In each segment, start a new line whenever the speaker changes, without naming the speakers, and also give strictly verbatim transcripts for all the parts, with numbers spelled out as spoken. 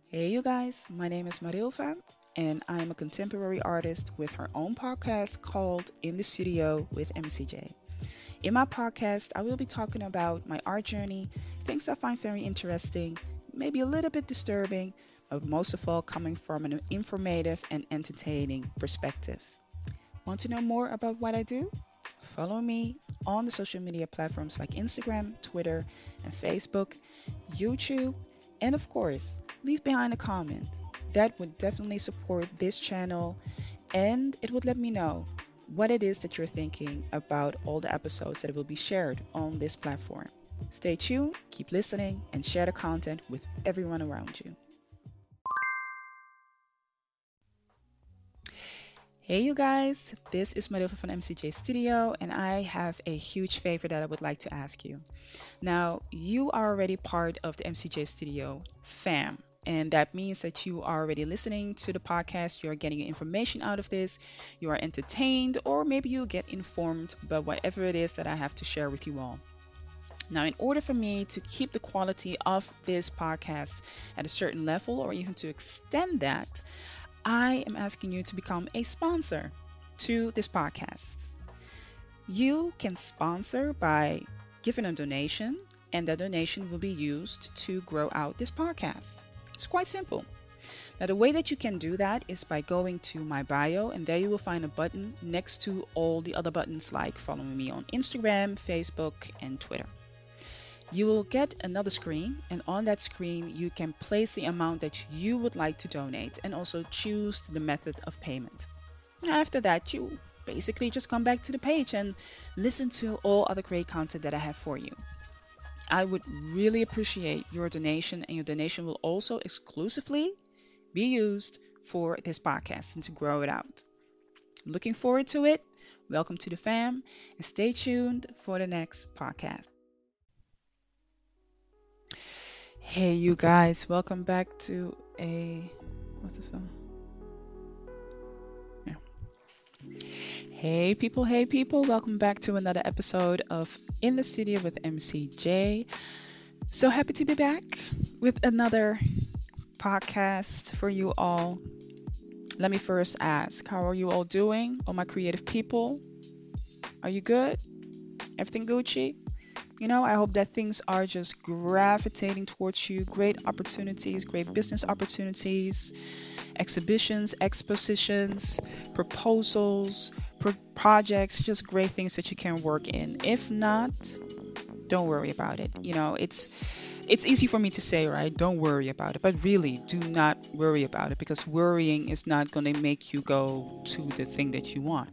Hey, you guys, my name is Marilva, and I'm a contemporary artist with her own podcast called In the Studio with M C J. In my podcast, I will be talking about my art journey, things I find very interesting, maybe a little bit disturbing, but most of all, coming from an informative and entertaining perspective. Want to know more about what I do? Follow me on the social media platforms like Instagram, Twitter, and Facebook, YouTube, and of course, leave behind a comment. That would definitely support this channel and it would let me know what it is that you're thinking about all the episodes that will be shared on this platform. Stay tuned, keep listening, and share the content with everyone around you. Hey, you guys, this is Marilva from M C J Studio, and I have a huge favor that I would like to ask you. Now, you are already part of the M C J Studio fam, and that means that you are already listening to the podcast, you're getting information out of this, you are entertained, or maybe you get informed about whatever it is that I have to share with you all. Now, in order for me to keep the quality of this podcast at a certain level, or even to extend that, I am asking you to become a sponsor to this podcast. You can sponsor by giving a donation, and that donation will be used to grow out this podcast. It's quite simple. Now, the way that you can do that is by going to my bio, and there you will find a button next to all the other buttons like following me on Instagram, Facebook, and Twitter. You will get another screen, and on that screen, you can place the amount that you would like to donate and also choose the method of payment. After that, you basically just come back to the page and listen to all other great content that I have for you. I would really appreciate your donation, and your donation will also exclusively be used for this podcast and to grow it out. Looking forward to it. Welcome to the fam, and stay tuned for the next podcast. Hey, you guys, welcome back to a what the film? Yeah. Hey, people, hey, people, welcome back to another episode of In the Studio with M C J. So happy to be back with another podcast for you all. Let me first ask, how are you all doing? All my creative people, are you good? Everything Gucci? You know, I hope that things are just gravitating towards you. Great opportunities, great business opportunities, exhibitions, expositions, proposals, pro- projects, just great things that you can work in. If not, don't worry about it. You know, it's it's easy for me to say, right? Don't worry about it. But really, do not worry about it because worrying is not going to make you go to the thing that you want.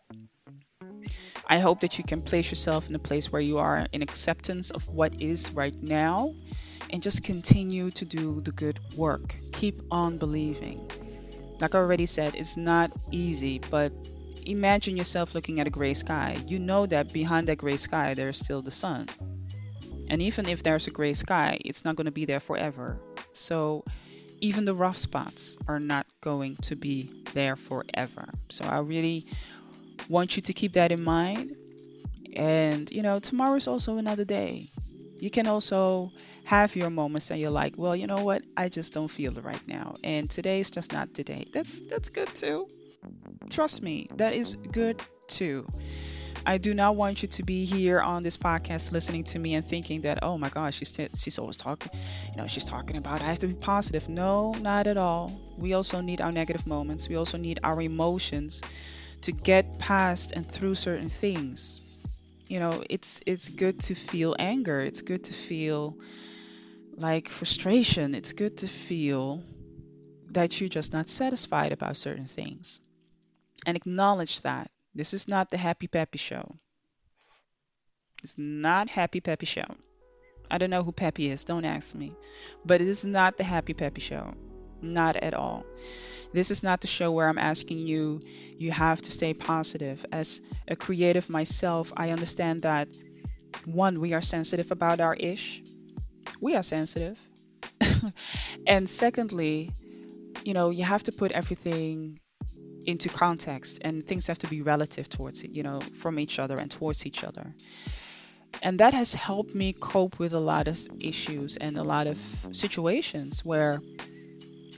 I hope that you can place yourself in a place where you are in acceptance of what is right now and just continue to do the good work. Keep on believing. Like I already said, it's not easy, but imagine yourself looking at a gray sky. You know that behind that gray sky, there's still the sun. And even if there's a gray sky, it's not going to be there forever. So even the rough spots are not going to be there forever. So I really want you to keep that in mind. And, you know, tomorrow is also another day. You can also have your moments that you're like, well, you know what? I just don't feel it right now. And today is just not today. That's that's good too. Trust me, that is good too. I do not want you to be here on this podcast listening to me and thinking that, oh my gosh, she's t- she's always talking, you know, she's talking about I have to be positive. No, not at all. We also need our negative moments. We also need our emotions to get past and through certain things. You know, it's it's good to feel anger. It's good to feel like frustration. It's good to feel that you're just not satisfied about certain things and acknowledge that. This is not the happy peppy show. It's not happy peppy show. I don't know who Peppy is, don't ask me. But it is not the happy peppy show. Not at all. This is not the show where I'm asking you, you have to stay positive. As a creative myself, I understand that one, we are sensitive about our ish. We are sensitive. And secondly, you know, you have to put everything into context and things have to be relative towards it, you know, from each other and towards each other. And that has helped me cope with a lot of issues and a lot of situations where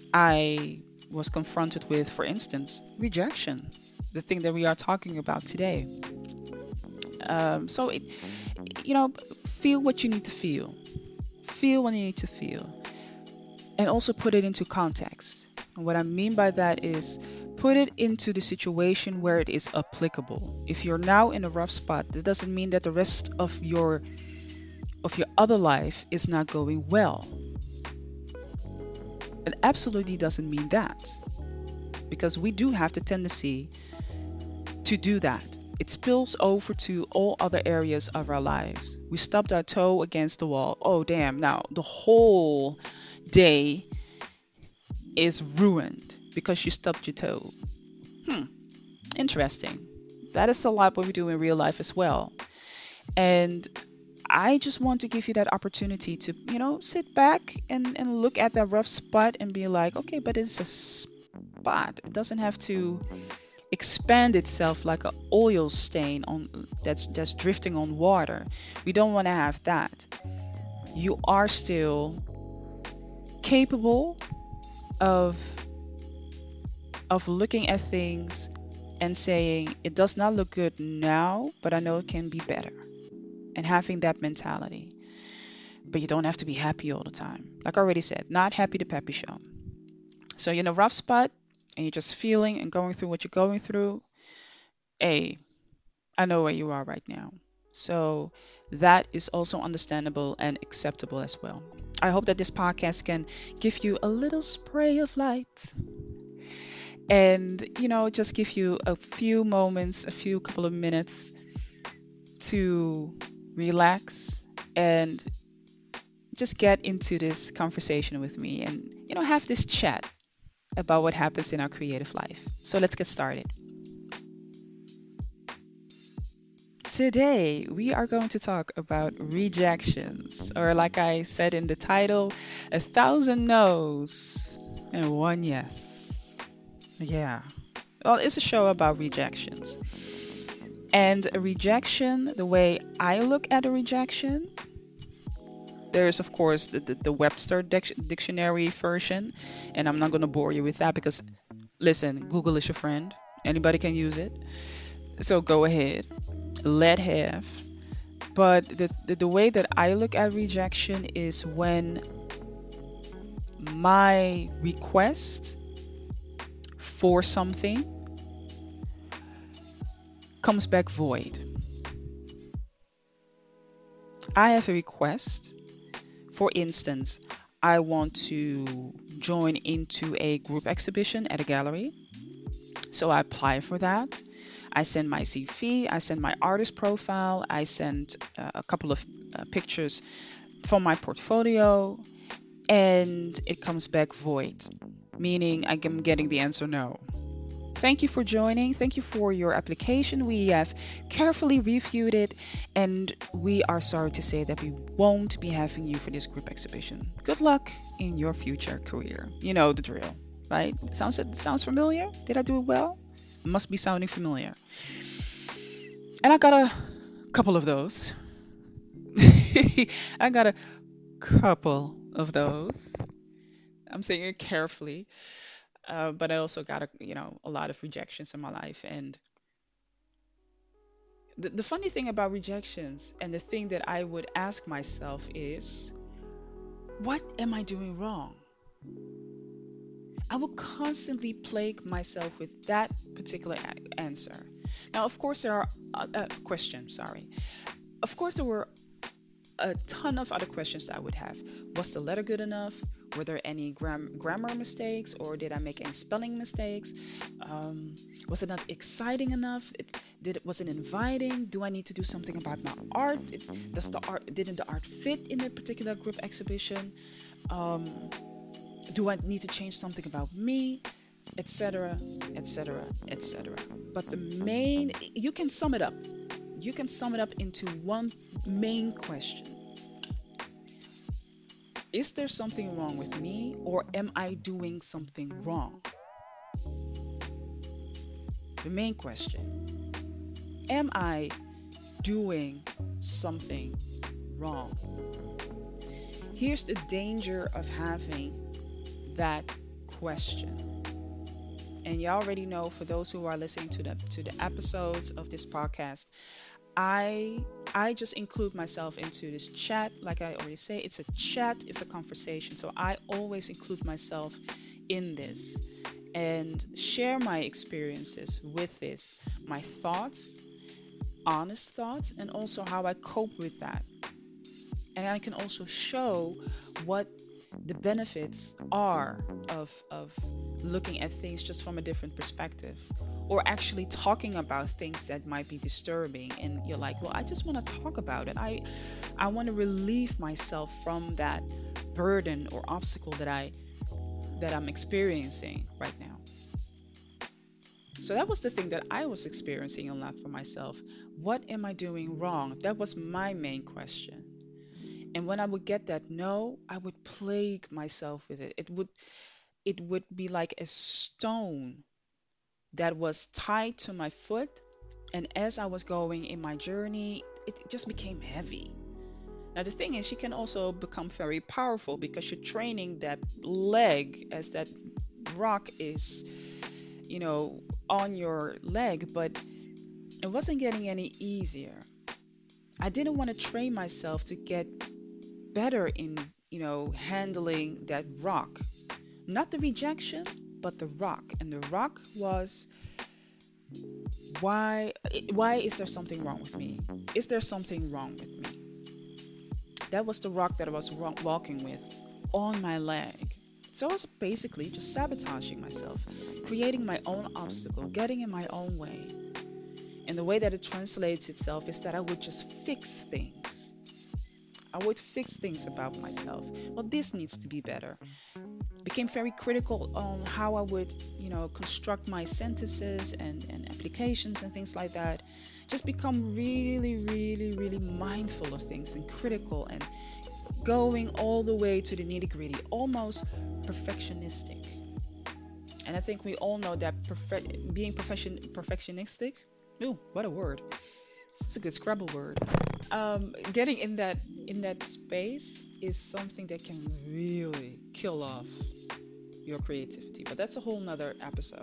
I was confronted with, for instance, rejection, the thing that we are talking about today. Um, so, it, you know, feel what you need to feel, feel what you need to feel, and also put it into context. And what I mean by that is put it into the situation where it is applicable. If you're now in a rough spot, that doesn't mean that the rest of your of your other life is not going well. It absolutely doesn't mean that, because we do have the tendency to do that. It spills over to all other areas of our lives. We stubbed our toe against the wall. Oh, damn. Now the whole day is ruined because you stubbed your toe. Hmm, interesting. That is a lot what we do in real life as well. And I just want to give you that opportunity to, you know, sit back and, and look at that rough spot and be like, okay, but it's a spot. It doesn't have to expand itself like an oil stain on that's that's drifting on water. We don't want to have that. You are still capable of of looking at things and saying it does not look good now, but I know it can be better. And having that mentality. But you don't have to be happy all the time. Like I already said, not happy the peppy show. So you're in a rough spot and you're just feeling and going through what you're going through. Hey, I know where you are right now. So that is also understandable and acceptable as well. I hope that this podcast can give you a little spray of light and, you know, just give you a few moments, a few couple of minutes to relax and just get into this conversation with me and, you know, have this chat about what happens in our creative life. So let's get started. Today, we are going to talk about rejections, or like I said in the title, a thousand no's and one yes. Yeah. Well, it's a show about rejections. And a rejection, the way I look at a rejection, there's of course the, the, the Webster dic- dictionary version, and I'm not going to bore you with that because, listen, Google is your friend. Anybody can use it. So go ahead, let have. But the, the, the way that I look at rejection is when my request for something comes back void. I have a request. For instance, I want to join into a group exhibition at a gallery. So I apply for that. I send my C V, I send my artist profile, I send uh, a couple of uh, pictures from my portfolio, and it comes back void, meaning I am getting the answer no. Thank you for joining. Thank you for your application. We have carefully reviewed it, and we are sorry to say that we won't be having you for this group exhibition. Good luck in your future career. You know the drill, right? Sounds sounds familiar? Did I do it well? Must be sounding familiar. And I got a couple of those. I got a couple of those. I'm saying it carefully. Uh, but I also got a, you know, a lot of rejections in my life. And the, the funny thing about rejections and the thing that I would ask myself is, what am I doing wrong? I will constantly plague myself with that particular a- answer. Now, of course, there are uh, uh, questions, sorry. Of course, there were a ton of other questions that I would have. Was the letter good enough? Were there any gram- grammar mistakes, or did I make any spelling mistakes? Um, was it not exciting enough? It, did it was it inviting? Do I need to do something about my art? It, does the art didn't the art fit in a particular group exhibition? Um, do I need to change something about me? Etc. Etc. Etc. But the main, you can sum it up. You can sum it up into one main question. Is there something wrong with me, or am I doing something wrong? The main question. Am I doing something wrong? Here's the danger of having that question. And you already know, for those who are listening to the to the episodes of this podcast, I I just include myself into this chat. Like I already say, it's a chat, it's a conversation. So I always include myself in this and share my experiences with this, my thoughts, honest thoughts, and also how I cope with that. And I can also show what the benefits are of of looking at things just from a different perspective, or actually talking about things that might be disturbing, and you're like, well, I just want to talk about it. I i want to relieve myself from that burden or obstacle that i that I'm experiencing right now. So that was the thing that I was experiencing in life for myself. What am I doing wrong? That was my main question. And when I would get that no, I would plague myself with it. It would it would be like a stone that was tied to my foot. And as I was going in my journey, it just became heavy. Now, the thing is, she can also become very powerful because you're training that leg as that rock is, you know, on your leg, but it wasn't getting any easier. I didn't want to train myself to get better in, you know, handling that rock. Not the rejection, but the rock. And the rock was, why why is there something wrong with me? Is there something wrong with me? That was the rock that I was wa- walking with on my leg. So I was basically just sabotaging myself, creating my own obstacle, getting in my own way. And the way that it translates itself is that I would just fix things. I would fix things about myself. Well, this needs to be better. Became very critical on how I would, you know, construct my sentences and, and applications and things like that. Just become really, really, really mindful of things and critical and going all the way to the nitty gritty, almost perfectionistic. And I think we all know that perfect, being perfection, perfectionistic, ooh, what a word. It's a good Scrabble word. Um, getting in that in that space is something that can really kill off your creativity. But that's a whole nother episode.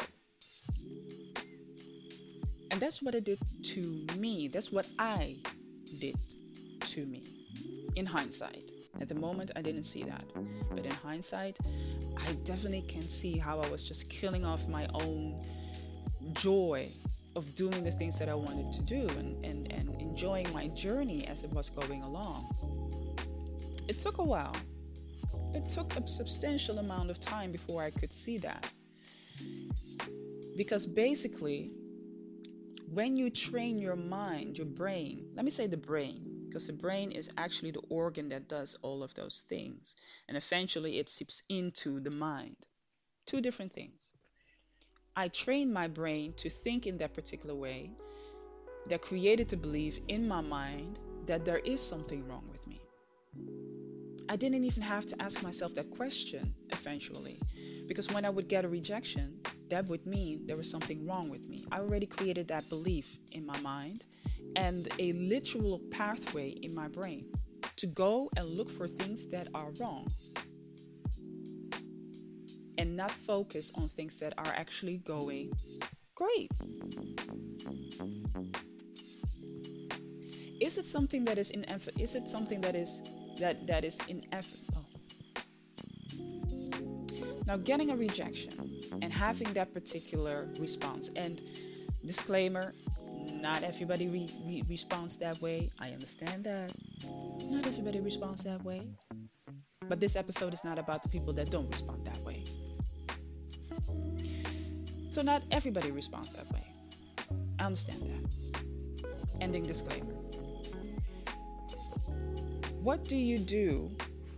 And that's what it did to me. That's what I did to me in hindsight. At the moment, I didn't see that. But in hindsight, I definitely can see how I was just killing off my own joy of doing the things that I wanted to do, and, and, and enjoying my journey as it was going along. It took a while. It took a substantial amount of time before I could see that. Because basically, when you train your mind, your brain, let me say the brain, because the brain is actually the organ that does all of those things. And eventually it seeps into the mind. Two different things. I trained my brain to think in that particular way that created the belief in my mind that there is something wrong with me. I didn't even have to ask myself that question eventually, because when I would get a rejection, that would mean there was something wrong with me. I already created that belief in my mind and a literal pathway in my brain to go and look for things that are wrong and not focus on things that are actually going great. Is it something that is in is it something that is that that is inevitable? Now, getting a rejection and having that particular response, and disclaimer, not everybody re- re- responds that way. I understand that. Not everybody responds that way. But this episode is not about the people that don't respond that way. So not everybody responds that way. I understand that. Ending disclaimer. What do you do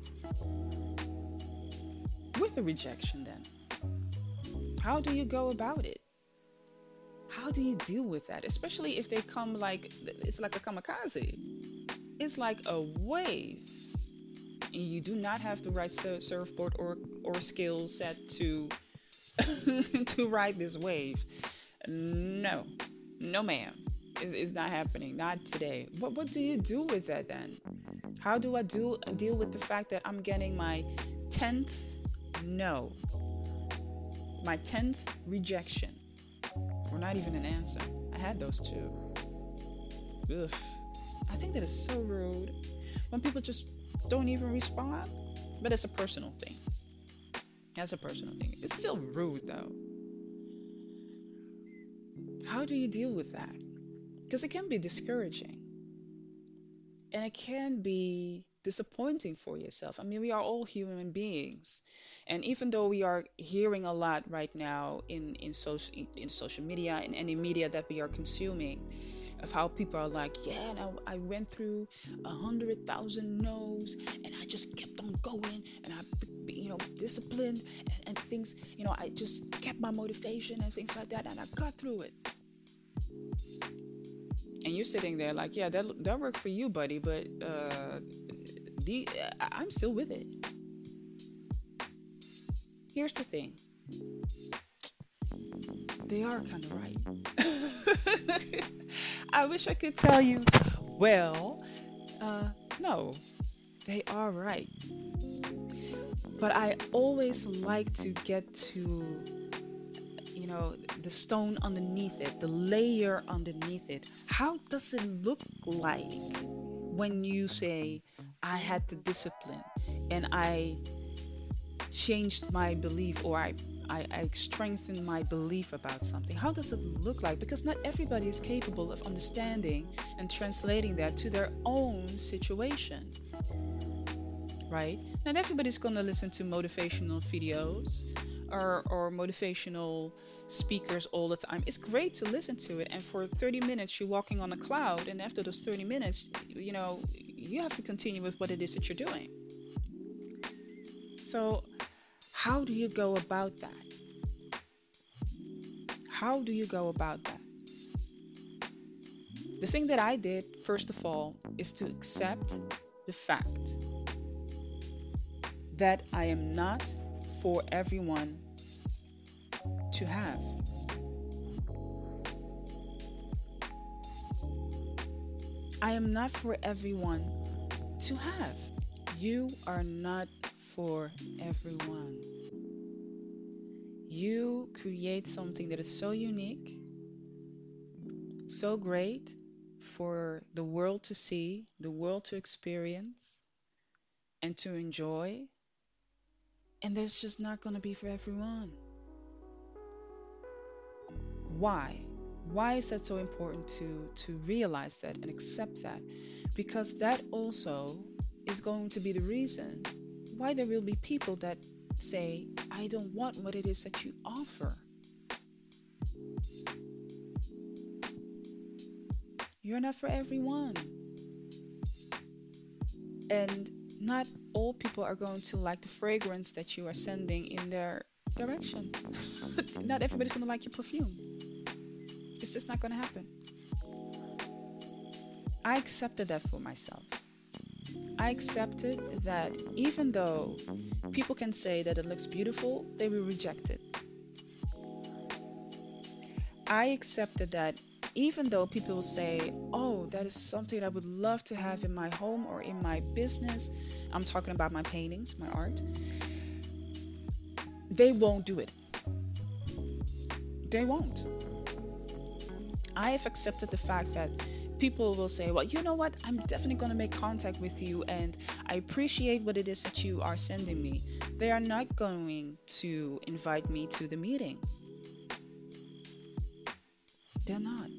with a rejection then? How do you go about it? How do you deal with that? Especially if they come like, it's like a kamikaze. It's like a wave. And you do not have the right sur- surfboard or, or skill set to, to ride this wave. No. No, ma'am. It's, it's not happening. Not today. What, what do you do with that then? How do I do deal with the fact that I'm getting my tenth no? My tenth rejection, or not even an answer. I had those two. Ugh. I think that is so rude when people just don't even respond. But it's a personal thing. That's a personal thing. It's still rude though. How do you deal with that? Because it can be discouraging and it can be disappointing for yourself. I mean, we are all human beings. And even though we are hearing a lot right now in, in social in social media, in any media that we are consuming, of how people are like, yeah, and I, I went through a hundred thousand no's, and I just kept on going, and I, you know, disciplined, and, and things, you know, I just kept my motivation and things like that, and I got through it. And you're sitting there like, yeah, that that worked for you, buddy, but uh, the I- I'm still with it. Here's the thing, they are kind of right. I wish I could tell you, well, uh, no, they are right. But I always like to get to, you know, the stone underneath it, the layer underneath it. How does it look like when you say, I had the discipline and I changed my belief, or I, I, I strengthened my belief about something? How does it look like? Because not everybody is capable of understanding and translating that to their own situation, right? Not everybody's going to listen to motivational videos or, or motivational speakers all the time. It's great to listen to it, and for thirty minutes, you're walking on a cloud, and after those thirty minutes, you know, you have to continue with what it is that you're doing. So, how do you go about that? How do you go about that? The thing that I did, first of all, is to accept the fact that I am not for everyone to have. I am not for everyone to have. You are not for everyone. You create something that is so unique, so great for the world to see, the world to experience, and to enjoy. And that's just not going to be for everyone. Why? Why is that so important to, to realize that and accept that? Because that also is going to be the reason why there will be people that say, I don't want what it is that you offer. You're not for everyone. And not all people are going to like the fragrance that you are sending in their direction. Not everybody's going to like your perfume. It's just not going to happen. I accepted that for myself. I accepted that even though people can say that it looks beautiful, they will reject it. I accepted that even though people will say, oh, that is something I would love to have in my home or in my business, I'm talking about my paintings, my art, they won't do it. They won't. I have accepted the fact that people will say, well, you know what? I'm definitely going to make contact with you and I appreciate what it is that you are sending me. They are not going to invite me to the meeting. They're not.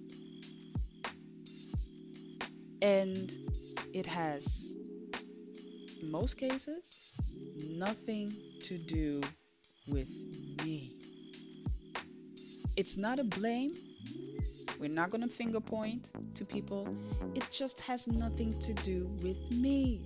And it has, in most cases, nothing to do with me. It's not a blame. We're not going to finger point to people. It just has nothing to do with me.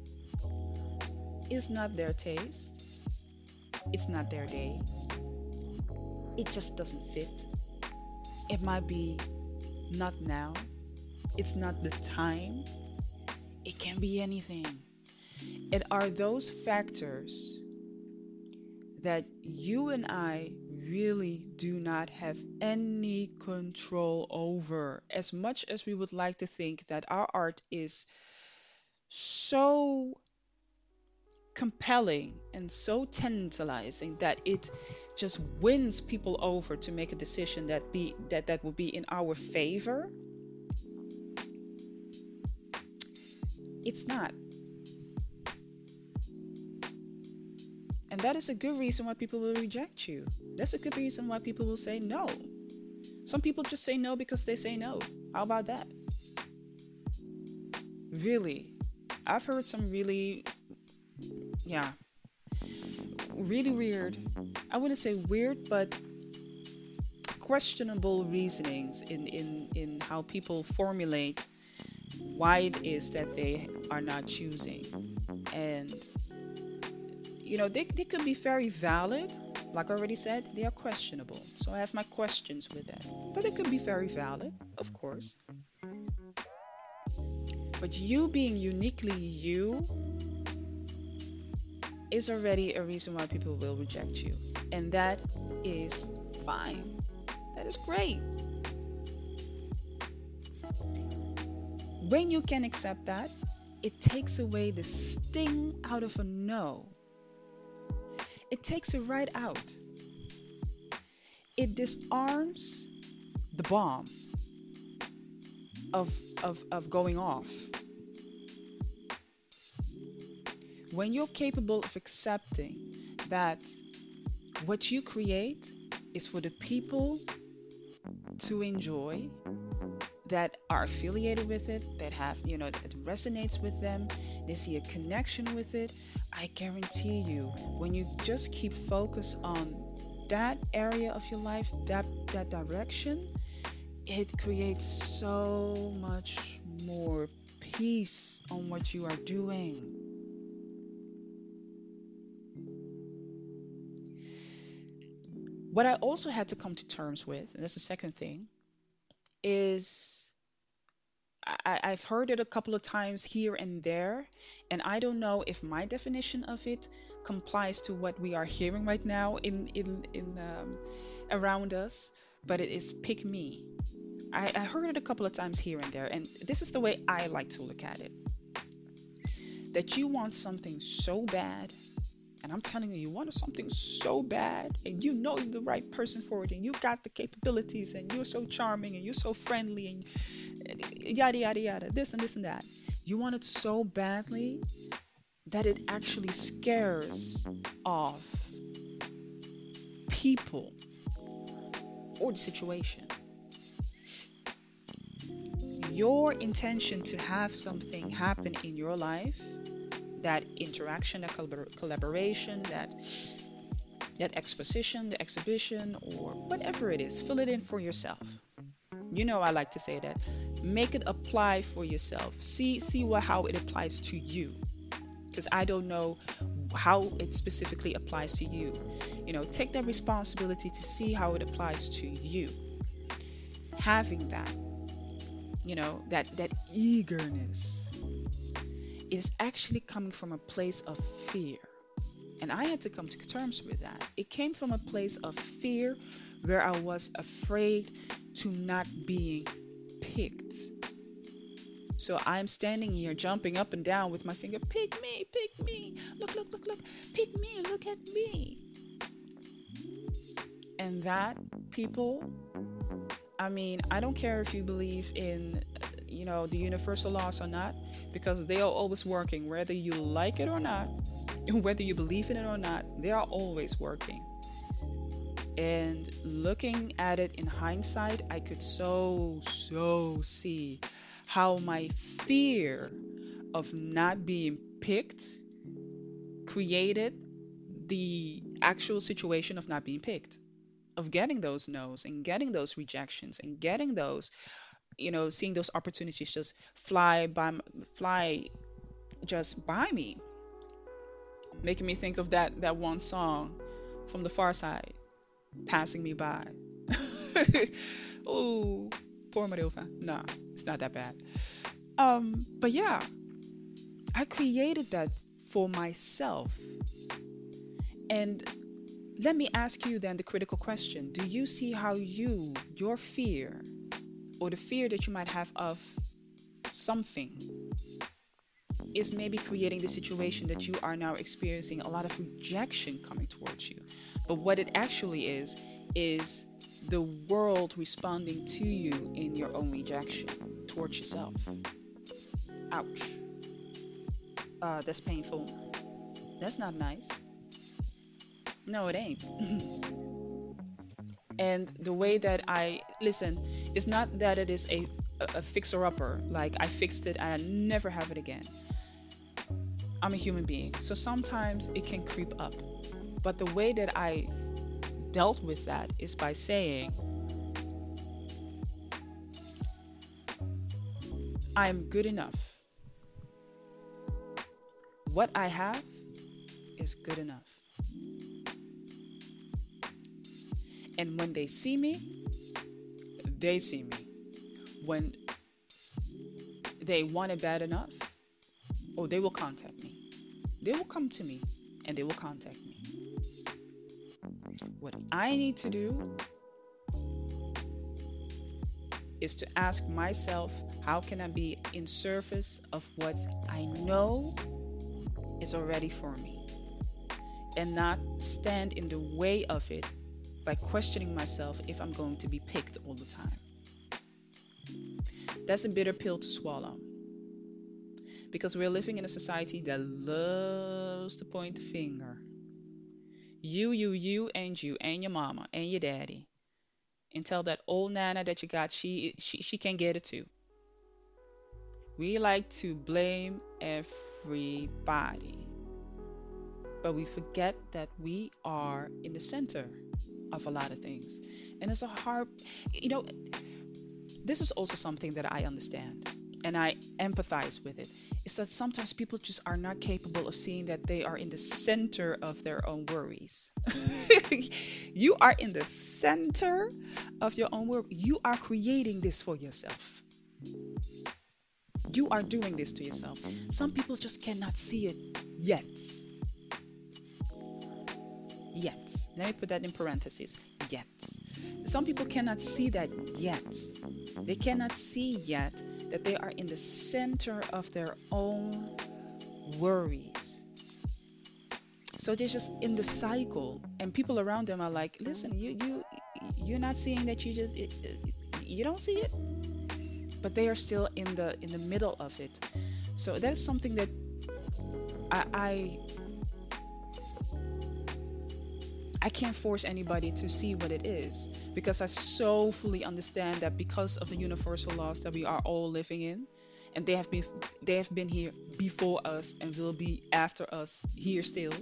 It's not their taste. It's not their day. It just doesn't fit. It might be not now. It's not the time. It can be anything. It are those factors that you and I really do not have any control over. As much as we would like to think that our art is so compelling and so tantalizing that it just wins people over to make a decision that be that that will be in our favor, it's not. And that is a good reason why people will reject you. That's a good reason why people will say no. Some people just say no because they say no. How about that? Really. I've heard some really, yeah, really weird. I wouldn't say weird, but questionable reasonings in, in, in how people formulate why it is that they are not choosing. And, you know, they, they could be very valid. Like I already said, they are questionable. So I have my questions with that. But they could be very valid, of course. But you being uniquely you is already a reason why people will reject you. And that is fine. That is great. When you can accept that, it takes away the sting out of a no. It takes it right out. It disarms the bomb of, of, of going off. When you're capable of accepting that what you create is for the people to enjoy, that are affiliated with it, that have, you know, that resonates with them, they see a connection with it, I guarantee you, when you just keep focus on that area of your life, that that direction, it creates so much more peace on what you are doing. What I also had to come to terms with, and that's the second thing, is I, I've heard it a couple of times here and there, and I don't know if my definition of it complies to what we are hearing right now in in in um, around us. But it is pick me. I, I heard it a couple of times here and there, and this is the way I like to look at it. That you want something so bad, and I'm telling you, you want something so bad, and you know you're the right person for it, and you got the capabilities, and you're so charming, and you're so friendly, and yada yada yada, this and this and that. You want it so badly that it actually scares off people or the situation. Your intention to have something happen in your life, that interaction, that collabor- collaboration, that that exposition, the exhibition, or whatever it is, fill it in for yourself. You know, I like to say that. Make it apply for yourself. See, see what how it applies to you, because I don't know how it specifically applies to you. You know, take that responsibility to see how it applies to you. Having that, you know, that that eagerness is actually coming from a place of fear. And I had to come to terms with that. It came from a place of fear where I was afraid to not being picked. So I'm standing here jumping up and down with my finger, pick me, pick me, look, look, look, look, pick me, look at me. And that, people, I mean, I don't care if you believe in, you know, the universal laws or not, because they are always working, whether you like it or not, whether you believe in it or not, they are always working. And looking at it in hindsight, I could so, so see how my fear of not being picked created the actual situation of not being picked, of getting those no's and getting those rejections and getting those, you know, seeing those opportunities just fly by, m- fly just by me, making me think of that that one song from the Far Side, passing me by. Oh, poor Marilfa. Nah, it's not that bad. Um, but yeah, I created that for myself. And let me ask you then the critical question. Do you see how you, your fear, or the fear that you might have of something, is maybe creating the situation that you are now experiencing a lot of rejection coming towards you. But what it actually is, is the world responding to you in your own rejection towards yourself. Ouch. Uh, that's painful. That's not nice. No, it ain't. And the way that I listen, it's not that it is a, a, a fixer upper, like I fixed it and I never have it again. I'm a human being. So sometimes it can creep up. But the way that I dealt with that is by saying, I'm good enough. What I have is good enough. And when they see me, they see me. When they want it bad enough, oh, they will contact me. They will come to me and they will contact me. What I need to do is to ask myself, how can I be in service of what I know is already for me, and not stand in the way of it by questioning myself if I'm going to be picked all the time. That's a bitter pill to swallow, because we're living in a society that loves to point the finger. You, you, you, and you, and your mama, and your daddy. And tell that old nana that you got, she, she, she can get it too. We like to blame everybody. But we forget that we are in the center of a lot of things. And it's a hard, you know, this is also something that I understand and I empathize with it. Is that sometimes people just are not capable of seeing that they are in the center of their own worries. You are in the center of your own worry. You are creating this for yourself. You are doing this to yourself. Some people just cannot see it yet. Yet. Let me put that in parentheses. Yet. Some people cannot see that yet. They cannot see yet that they are in the center of their own worries. So they're just in the cycle, and people around them are like, "Listen, you you you're not seeing that. You just it, it, you don't see it." But they are still in the in the middle of it. So that is something that I, I I can't force anybody to see what it is, because I so fully understand that because of the universal laws that we are all living in, and they have been they have been here before us and will be after us here still.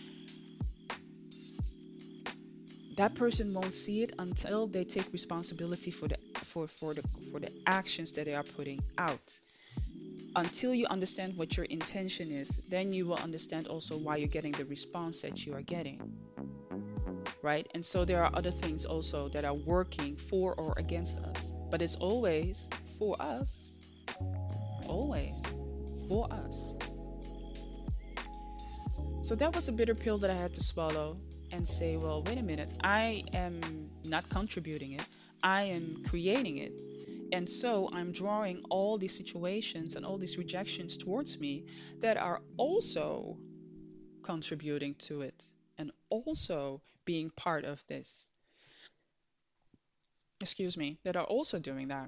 That person won't see it until they take responsibility for the for, for the for the actions that they are putting out. Until you understand what your intention is, then you will understand also why you're getting the response that you are getting. Right? And so there are other things also that are working for or against us. But it's always for us. Always for us. So that was a bitter pill that I had to swallow and say, well, wait a minute. I am not contributing it. I am creating it. And so I'm drawing all these situations and all these rejections towards me that are also contributing to it and also being part of this. Excuse me, that are also doing that.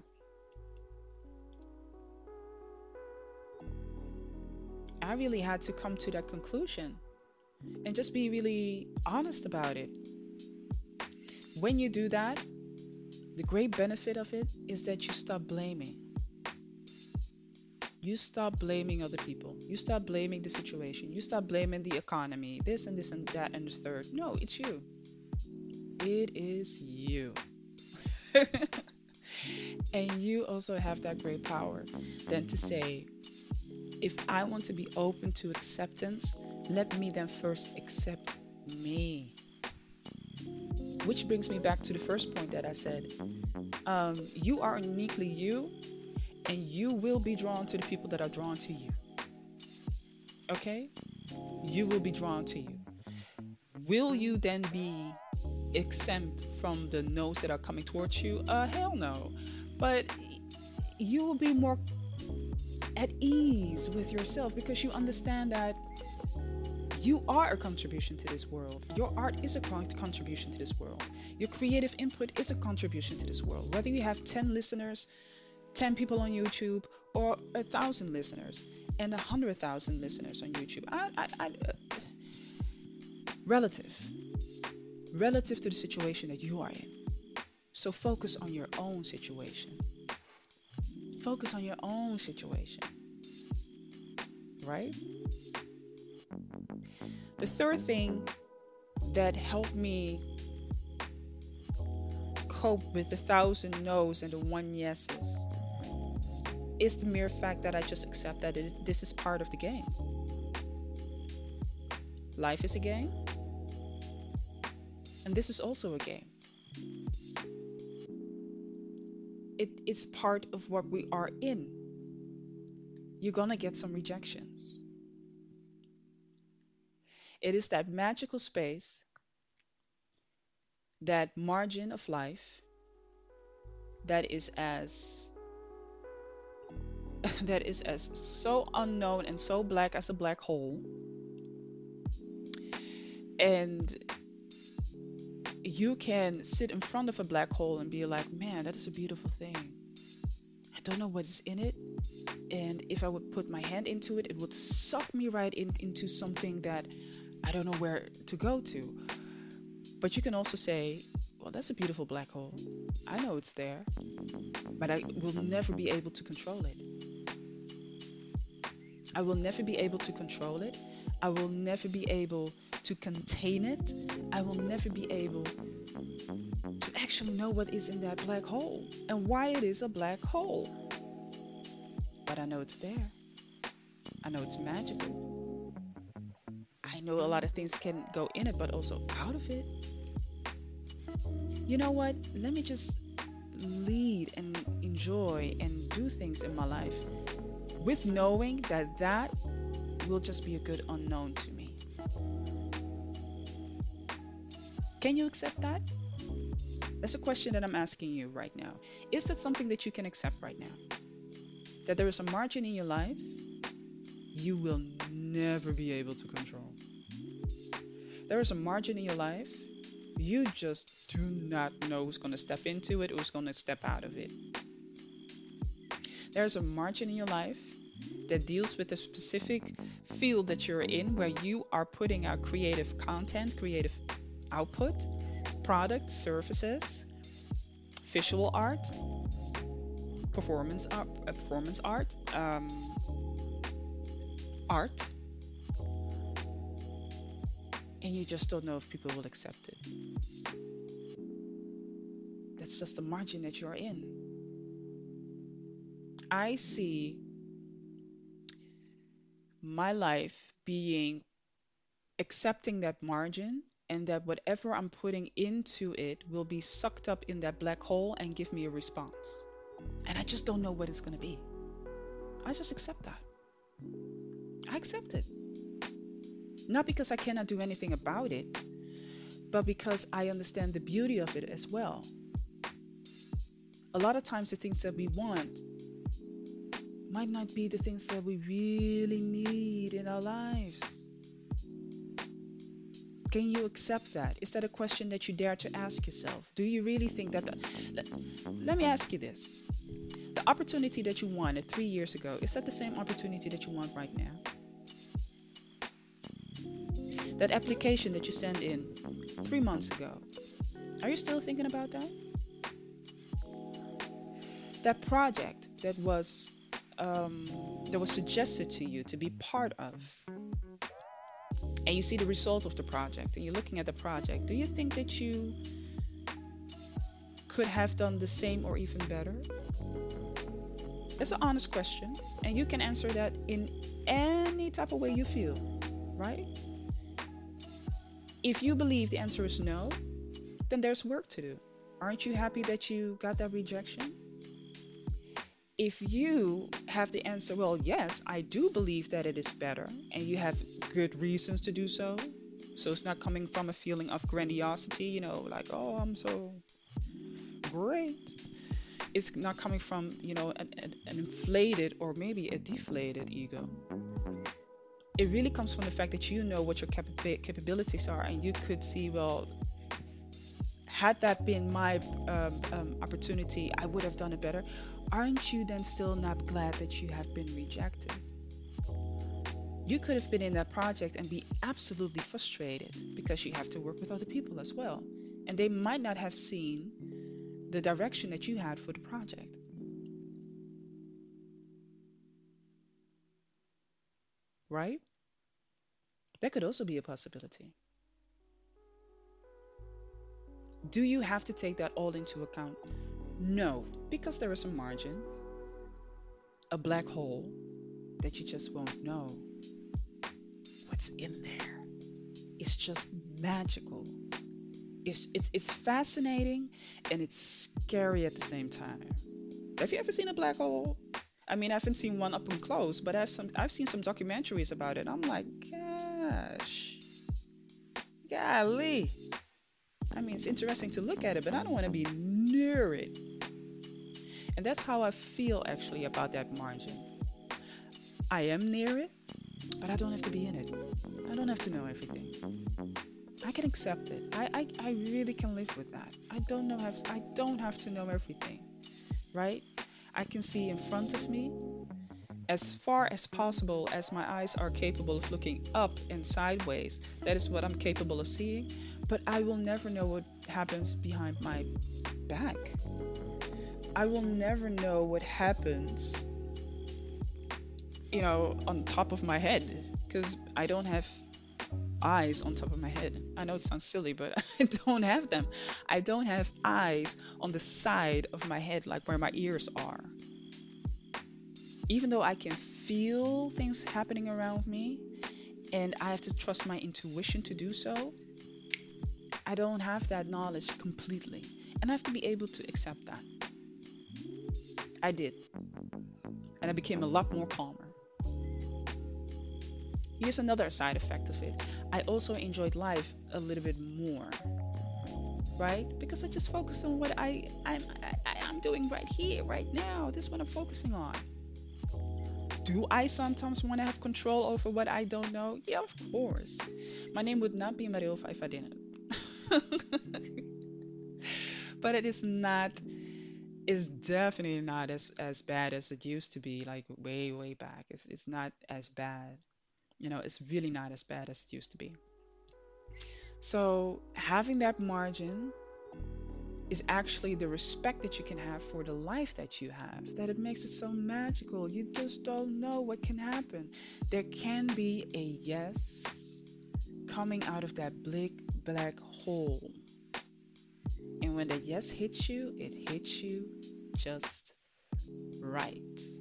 I really had to come to that conclusion and just be really honest about it. When you do that, the great benefit of it is that you stop blaming. You stop blaming other people. You stop blaming the situation. You stop blaming the economy, this and this and that and the third. No, it's you. It is you. And you also have that great power then to say, if I want to be open to acceptance, let me then first accept me. Which brings me back to the first point that I said. Um, you are uniquely you, and you will be drawn to the people that are drawn to you. Okay? You will be drawn to you. Will you then be exempt from the no's that are coming towards you? Uh, hell no. But you will be more at ease with yourself because you understand that you are a contribution to this world. Your art is a con- contribution to this world. Your creative input is a contribution to this world. Whether you have ten listeners, ten people on YouTube, or a thousand listeners and a hundred thousand listeners on YouTube, I, I, I, uh, relative, relative to the situation that you are in. So focus on your own situation. Focus on your own situation, right? The third thing that helped me cope with the thousand no's and the one yeses is the mere fact that I just accept that it, this is part of the game. Life is a game, and this is also a game. It is part of what we are in. You're gonna get some rejections. It is that magical space, that margin of life that is as that is as so unknown and so black as a black hole. And you can sit in front of a black hole and be like, man, that is a beautiful thing. I don't know what's in it. And if I would put my hand into it, it would suck me right in, into something that I don't know where to go to. But you can also say, well, that's a beautiful black hole. I know it's there, but I will never be able to control it. I will never be able to control it. I will never be able to contain it. I will never be able to actually know what is in that black hole and why it is a black hole. But I know it's there. I know it's magical. I know a lot of things can go in it, but also out of it. You know what? Let me just lead and enjoy and do things in my life with knowing that that will just be a good unknown to me. Can you accept that? That's a question that I'm asking you right now. Is that something that you can accept right now? That there is a margin in your life you will never be able to control. There is a margin in your life you just do not know who's going to step into it, who's going to step out of it. There's a margin in your life that deals with a specific field that you're in where you are putting out creative content, creative output, products, services, visual art, performance art, uh, performance art, um, art, and you just don't know if people will accept it. That's just the margin that you're in. I see my life being accepting that margin and that whatever I'm putting into it will be sucked up in that black hole and give me a response. And I just don't know what it's going to be. I just accept that. I accept it. Not because I cannot do anything about it, but because I understand the beauty of it as well. A lot of times the things that we want might not be the things that we really need in our lives. Can you accept that? Is that a question that you dare to ask yourself? Do you really think that... The, let, let me ask you this. The opportunity that you wanted three years ago, is that the same opportunity that you want right now? That application that you sent in three months ago, are you still thinking about that? That project that was um, that was suggested to you to be part of, and you see the result of the project, and you're looking at the project, do you think that you could have done the same or even better? It's an honest question, and you can answer that in any type of way you feel, right? If you believe the answer is no, then there's work to do. Aren't you happy that you got that rejection? If you have the answer, well, yes, I do believe that it is better, and you have good reasons to do so, so it's not coming from a feeling of grandiosity, you know, like, oh, I'm so great. It's not coming from, you know, an, an, an inflated or maybe a deflated ego. It really comes from the fact that you know what your capa- capabilities are, and you could see, well, had that been my um, um, opportunity, I would have done it better. Aren't you then still not glad that you have been rejected? You could have been in that project and be absolutely frustrated because you have to work with other people as well. And they might not have seen the direction that you had for the project, right? That could also be a possibility. Do you have to take that all into account? No, because there is a margin, a black hole that you just won't know what's in there. It's just magical. It's it's it's fascinating and it's scary at the same time. Have you ever seen a black hole? I mean, I haven't seen one up and close, but I've some I've seen some documentaries about it. I'm like, gosh, golly. I mean, it's interesting to look at it, but I don't want to be near it. And that's how I feel actually about that margin. I am near it, but I don't have to be in it. I don't have to know everything. I can accept it. I, I, I really can live with that. I don't know have I don't have to know everything, right? I can see in front of me as far as possible as my eyes are capable of looking up and sideways. That is what I'm capable of seeing, but I will never know what happens behind my back. I will never know what happens, you know, on top of my head because I don't have eyes on top of my head. I know it sounds silly, but I don't have them. I don't have eyes on the side of my head, like where my ears are. Even though I can feel things happening around me and I have to trust my intuition to do so, I don't have that knowledge completely. And I have to be able to accept that. I did. And I became a lot more calmer. Here's another side effect of it. I also enjoyed life a little bit more, right? Because I just focused on what I, I'm, I, I'm doing right here, right now. This is what I'm focusing on. Do I sometimes want to have control over what I don't know? Yeah, of course. My name would not be Marilfa if I didn't. But it is not, it's definitely not as, as bad as it used to be, like way, way back. It's, it's not as bad. You know, it's really not as bad as it used to be. So having that margin is actually the respect that you can have for the life that you have, that it makes it so magical. You just don't know what can happen. There can be a yes coming out of that big black hole. And when that yes hits you, it hits you just right.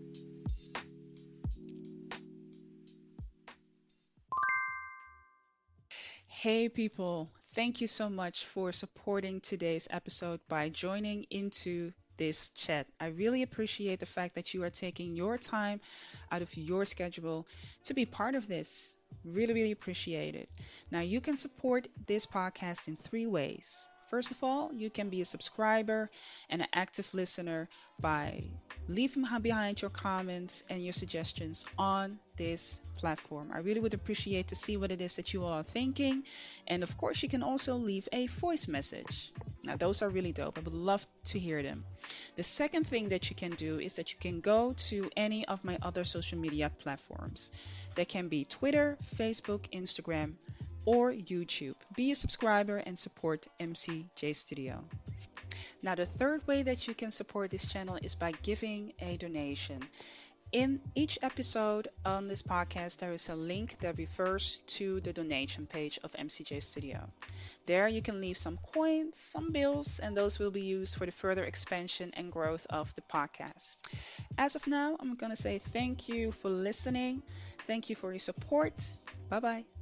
Hey, people, thank you so much for supporting today's episode by joining into this chat. I really appreciate the fact that you are taking your time out of your schedule to be part of this. Really, really appreciate it. Now, you can support this podcast in three ways. First of all, you can be a subscriber and an active listener by leaving behind your comments and your suggestions on this platform. I really would appreciate to see what it is that you all are thinking. And of course, you can also leave a voice message. Now, those are really dope. I would love to hear them. The second thing that you can do is that you can go to any of my other social media platforms. They can be Twitter, Facebook, Instagram, or YouTube. Be a subscriber and support M C J Studio. Now, the third way that you can support this channel is by giving a donation. In each episode on this podcast, there is a link that refers to the donation page of M C J Studio. There you can leave some coins, some bills, and those will be used for the further expansion and growth of the podcast. As of now, I'm going to say thank you for listening. Thank you for your support. Bye bye.